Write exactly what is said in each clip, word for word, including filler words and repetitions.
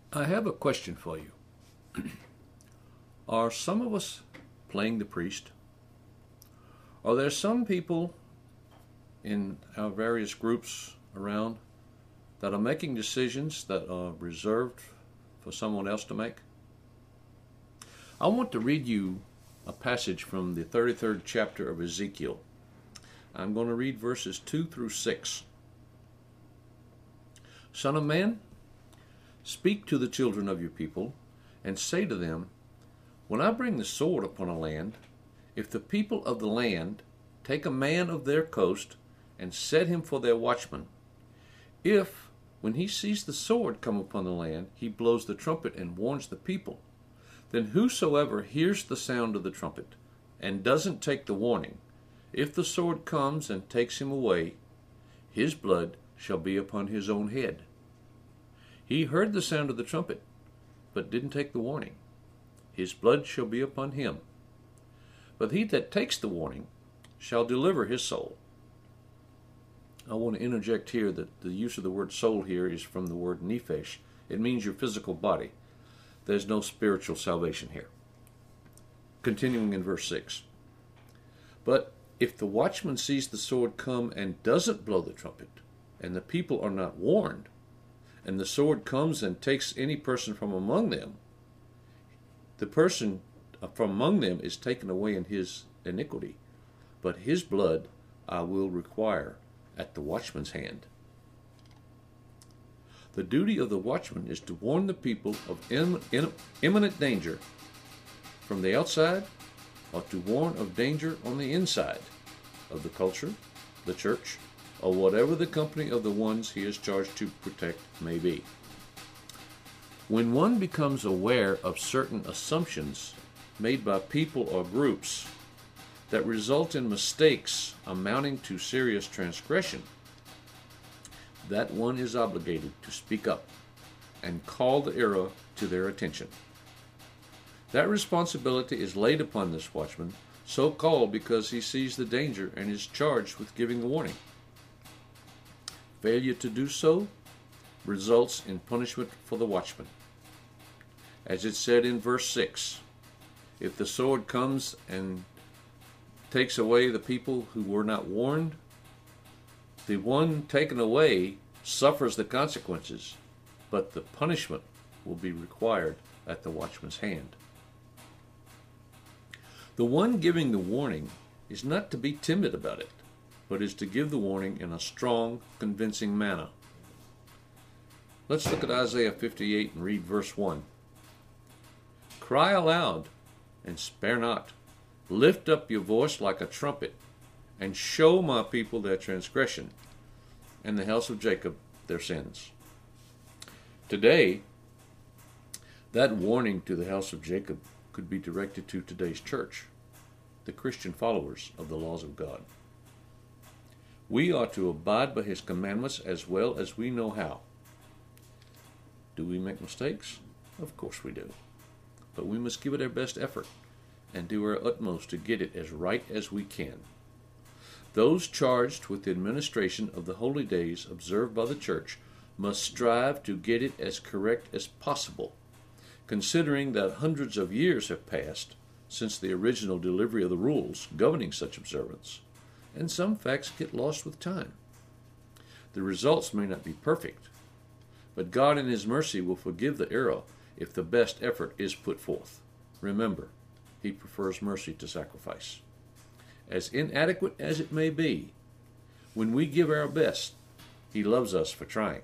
I have a question for you. Are some of us playing the priest? Are there some people in our various groups around that are making decisions that are reserved for someone else to make? I want to read you a passage from the thirty-third chapter of Ezekiel. I'm going to read verses two through six. Son of man, speak to the children of your people, and say to them, when I bring the sword upon a land, if the people of the land take a man of their coast and set him for their watchman, if, when he sees the sword come upon the land, he blows the trumpet and warns the people, then whosoever hears the sound of the trumpet and doesn't take the warning, if the sword comes and takes him away, his blood shall be upon his own head. He heard the sound of the trumpet, but didn't take the warning. His blood shall be upon him. But he that takes the warning shall deliver his soul. I want to interject here that the use of the word soul here is from the word nephesh. It means your physical body. There's no spiritual salvation here. Continuing in verse six. But if the watchman sees the sword come and doesn't blow the trumpet, and the people are not warned, and the sword comes and takes any person from among them, the person from among them is taken away in his iniquity, but his blood I will require at the watchman's hand. The duty of the watchman is to warn the people of im- im- imminent danger from the outside, or to warn of danger on the inside of the culture, the church, or whatever the company of the ones he is charged to protect may be. When one becomes aware of certain assumptions made by people or groups that result in mistakes amounting to serious transgression, that one is obligated to speak up and call the error to their attention. That responsibility is laid upon this watchman, so called because he sees the danger and is charged with giving the warning. Failure to do so results in punishment for the watchman. As it said in verse six, if the sword comes and takes away the people who were not warned, the one taken away suffers the consequences, but the punishment will be required at the watchman's hand. The one giving the warning is not to be timid about it, but is to give the warning in a strong, convincing manner. Let's look at Isaiah fifty-eight and read verse one. Cry aloud and spare not. Lift up your voice like a trumpet, and show my people their transgression, and the house of Jacob their sins. Today, that warning to the house of Jacob could be directed to today's church, the Christian followers of the laws of God. We are to abide by his commandments as well as we know how. Do we make mistakes? Of course we do. But we must give it our best effort and do our utmost to get it as right as we can. Those charged with the administration of the holy days observed by the church must strive to get it as correct as possible, considering that hundreds of years have passed since the original delivery of the rules governing such observance, and some facts get lost with time. The results may not be perfect, but God in his mercy will forgive the error if the best effort is put forth. Remember, he prefers mercy to sacrifice. As inadequate as it may be, when we give our best, he loves us for trying.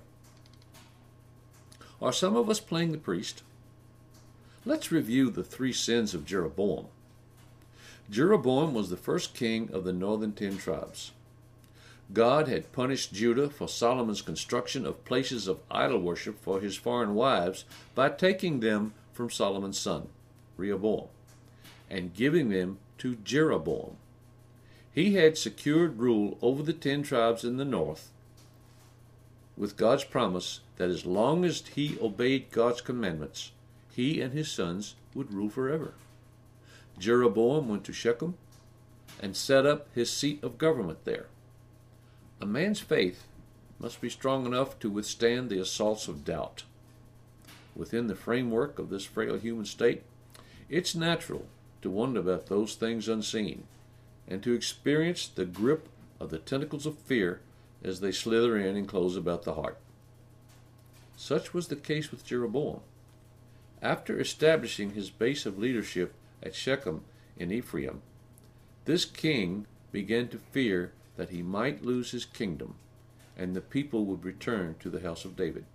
Are some of us playing the priest? Let's review the three sins of Jeroboam. Jeroboam was the first king of the northern ten tribes. God had punished Judah for Solomon's construction of places of idol worship for his foreign wives by taking them from Solomon's son, Rehoboam, and giving them to Jeroboam. He had secured rule over the ten tribes in the north with God's promise that as long as he obeyed God's commandments, he and his sons would rule forever. Jeroboam went to Shechem and set up his seat of government there. A man's faith must be strong enough to withstand the assaults of doubt. within the framework of this frail human state, it's natural to wonder about those things unseen and to experience the grip of the tentacles of fear as they slither in and close about the heart. Such was the case with Jeroboam. After establishing his base of leadership at Shechem in Ephraim, this king began to fear that he might lose his kingdom and the people would return to the house of David.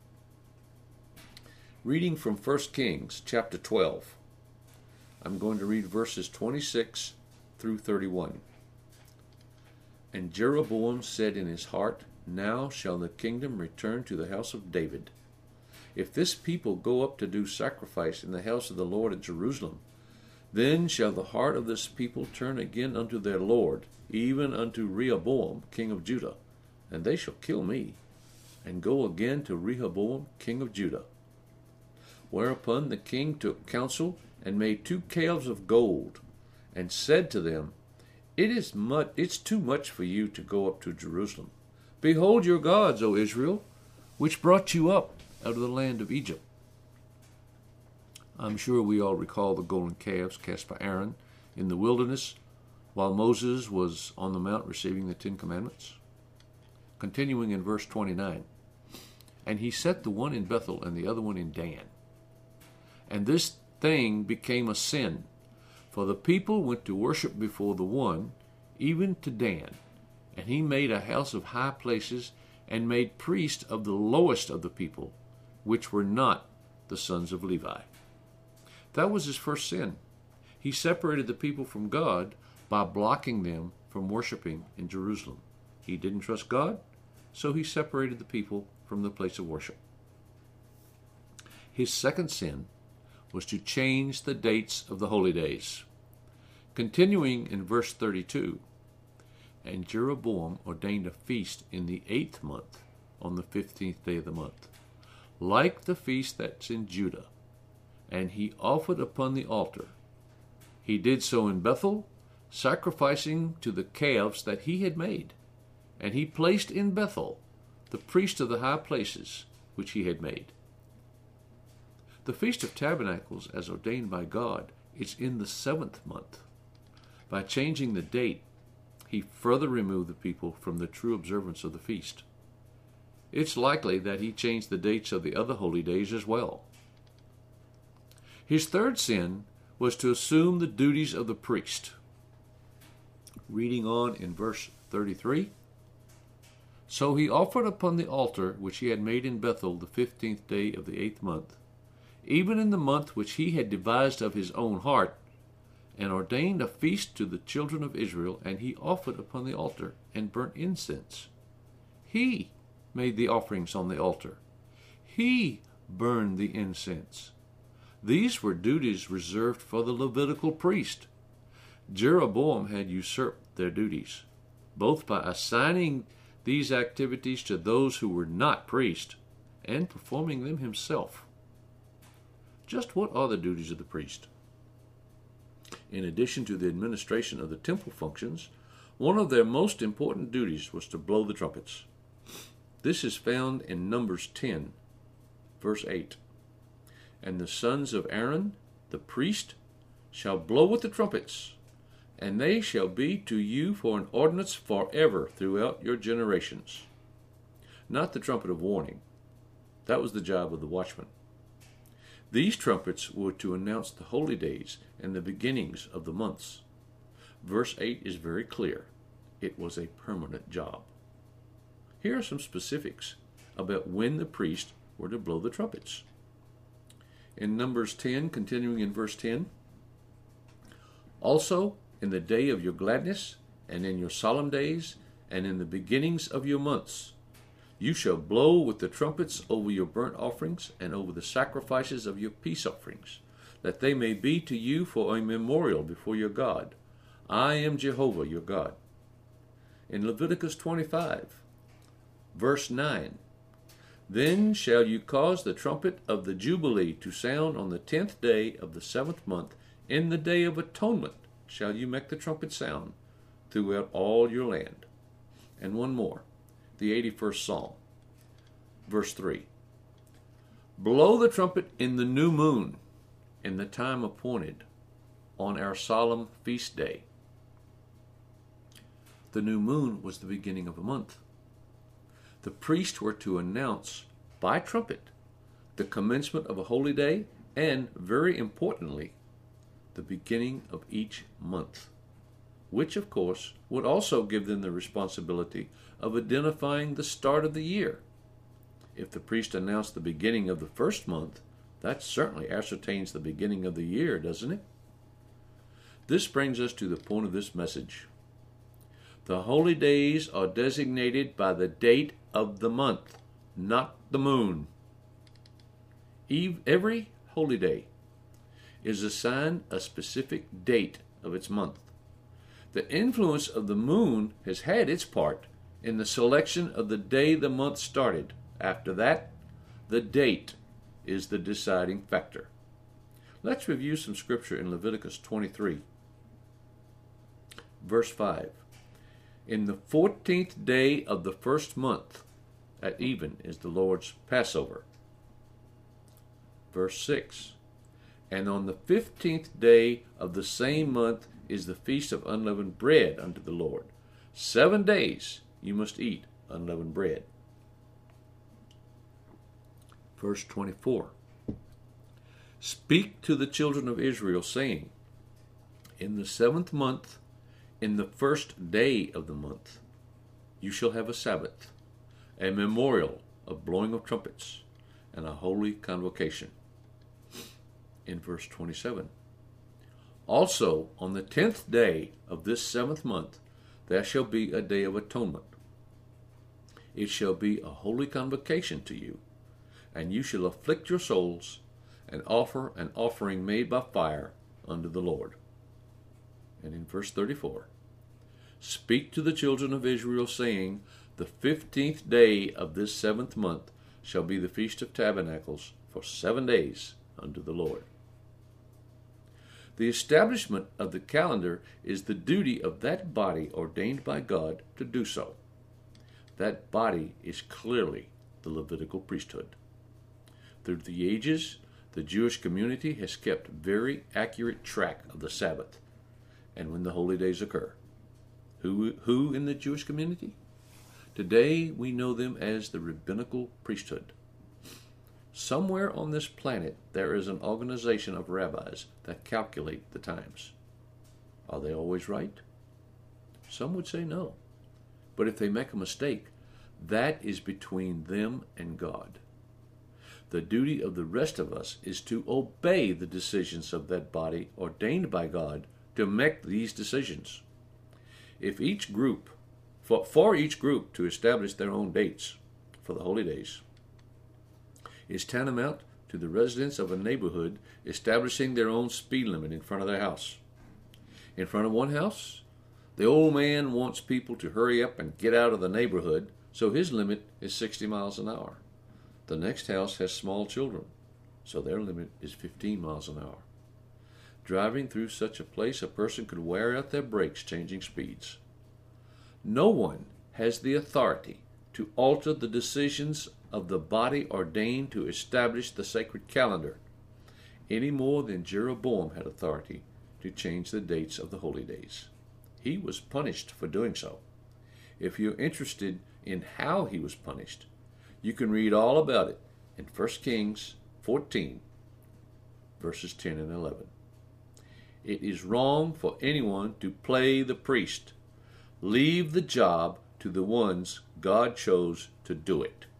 Reading from First Kings chapter twelve, I'm going to read verses twenty-six through thirty-one. And Jeroboam said in his heart, Now shall the kingdom return to the house of David. If this people go up to do sacrifice in the house of the Lord at Jerusalem, then shall the heart of this people turn again unto their Lord, even unto Rehoboam king of Judah, and they shall kill me, and go again to Rehoboam king of Judah. Whereupon the king took counsel, and made two calves of gold, and said to them, It is much, it's too much for you to go up to Jerusalem. Behold your gods, O Israel, which brought you up out of the land of Egypt. I'm sure we all recall the golden calves cast by Aaron in the wilderness while Moses was on the mount receiving the Ten Commandments. Continuing in verse twenty-nine, And he set the one in Bethel and the other one in Dan. And this thing became a sin, for the people went to worship before the one, even to Dan. And he made a house of high places, and made priests of the lowest of the people, which were not the sons of Levi. That was his first sin. He separated the people from God by blocking them from worshiping in Jerusalem. He didn't trust God, so he separated the people from the place of worship. His second sin was to change the dates of the holy days. Continuing in verse thirty-two, And Jeroboam ordained a feast in the eighth month, on the fifteenth day of the month, like the feast that's in Judah, and he offered upon the altar. He did so in Bethel, sacrificing to the calves that he had made, and he placed in Bethel the priest of the high places which he had made. The Feast of Tabernacles, as ordained by God, is in the seventh month. By changing the date, he further removed the people from the true observance of the feast. It's likely that he changed the dates of the other holy days as well. His third sin was to assume the duties of the priest. Reading on in verse thirty-three, So he offered upon the altar which he had made in Bethel the fifteenth day of the eighth month, even in the month which he had devised of his own heart, and ordained a feast to the children of Israel, and he offered upon the altar, and burnt incense. He made the offerings on the altar. He burned the incense. These were duties reserved for the Levitical priest. Jeroboam had usurped their duties, both by assigning these activities to those who were not priests, and performing them himself. Just what are the duties of the priest? In addition to the administration of the temple functions, one of their most important duties was to blow the trumpets. This is found in Numbers ten, verse eight. And the sons of Aaron, the priest, shall blow with the trumpets, and they shall be to you for an ordinance forever throughout your generations. Not the trumpet of warning. That was the job of the watchman. These trumpets were to announce the holy days and the beginnings of the months. Verse eight is very clear. It was a permanent job. Here are some specifics about when the priests were to blow the trumpets. In Numbers ten, continuing in verse ten, Also in the day of your gladness, and in your solemn days, and in the beginnings of your months, you shall blow with the trumpets over your burnt offerings and over the sacrifices of your peace offerings, that they may be to you for a memorial before your God. I am Jehovah your God. In Leviticus twenty-five, verse nine, Then shall you cause the trumpet of the Jubilee to sound on the tenth day of the seventh month. In the day of atonement shall you make the trumpet sound throughout all your land. And one more. The eighty-first Psalm, verse three. Blow the trumpet in the new moon, in the time appointed, on our solemn feast day. The new moon was the beginning of a month. The priests were to announce by trumpet the commencement of a holy day and, very importantly, the beginning of each month, which, of course, would also give them the responsibility of identifying the start of the year. If the priest announced the beginning of the first month, that certainly ascertains the beginning of the year, doesn't it? This brings us to the point of this message. The holy days are designated by the date of the month, not the moon. Every holy day is assigned a specific date of its month. The influence of the moon has had its part in the selection of the day the month started. After that, the date is the deciding factor. Let's review some scripture in Leviticus twenty-three, verse five. In the fourteenth day of the first month, at even, is the Lord's Passover. Verse six. And on the fifteenth day of the same month is the feast of unleavened bread unto the Lord. Seven days you must eat unleavened bread. Verse twenty-four. Speak to the children of Israel, saying, in the seventh month, in the first day of the month, you shall have a Sabbath, a memorial of blowing of trumpets, and a holy convocation. In verse twenty-seven. Also, on the tenth day of this seventh month, there shall be a day of atonement. It shall be a holy convocation to you, and you shall afflict your souls, and offer an offering made by fire unto the Lord. And in verse thirty-four, speak to the children of Israel, saying, the fifteenth day of this seventh month shall be the Feast of Tabernacles for seven days unto the Lord. The establishment of the calendar is the duty of that body ordained by God to do so. That body is clearly the Levitical priesthood. Through the ages, the Jewish community has kept very accurate track of the Sabbath and when the holy days occur. Who, who in the Jewish community? Today we know them as the rabbinical priesthood. Somewhere on this planet there is an organization of rabbis that calculate the times. Are they always right? Some would say no. But if they make a mistake, that is between them and God. The duty of the rest of us is to obey the decisions of that body ordained by God to make these decisions. If each group, for, for each group to establish their own dates for the holy days, is tantamount to the residents of a neighborhood establishing their own speed limit in front of their house. In front of one house, the old man wants people to hurry up and get out of the neighborhood, so his limit is sixty miles an hour. The next house has small children, so their limit is fifteen miles an hour. Driving through such a place, a person could wear out their brakes changing speeds. No one has the authority to alter the decisions of the body ordained to establish the sacred calendar, any more than Jeroboam had authority to change the dates of the holy days. He was punished for doing so. If you're interested in how he was punished, you can read all about it in First Kings fourteen, verses ten and eleven. It is wrong for anyone to play the priest. Leave the job to the ones God chose to do it.